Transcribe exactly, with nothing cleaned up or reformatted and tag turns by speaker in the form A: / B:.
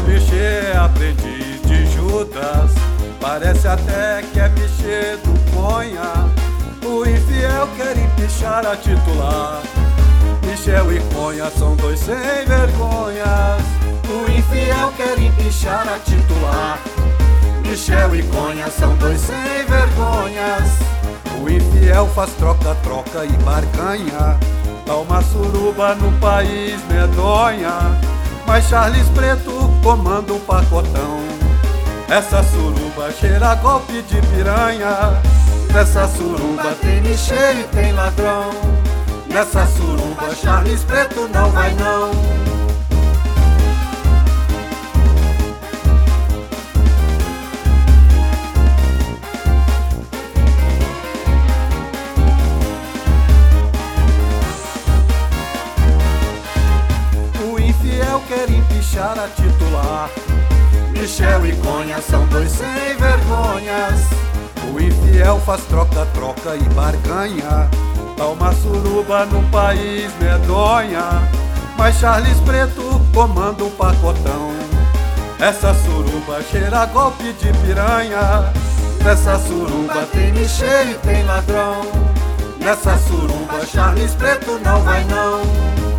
A: Michê é aprendiz de Judas, parece até que é Michê do Conha. O infiel quer empichar a titular. Michel e Conha são dois sem vergonhas. O infiel quer empichar a titular. Michel e Conha são dois sem vergonhas. O infiel faz troca, troca e barganha. Dá uma suruba no país medonha. Mas Charles Preto comanda um pacotão. Essa suruba cheira a golpe de piranha. Nessa suruba tem Michê e tem ladrão. Nessa suruba Charles Preto não vai não. O infiel quer empichar a titular. Michel e Conha são dois sem vergonhas. O infiel faz troca, troca e barganha. Dá uma suruba no país medonha. Mas Charles Preto comanda um pacotão. Essa suruba cheira a golpe de piranha. Nessa suruba tem Michê e tem ladrão. Nessa suruba Charles Preto não vai não.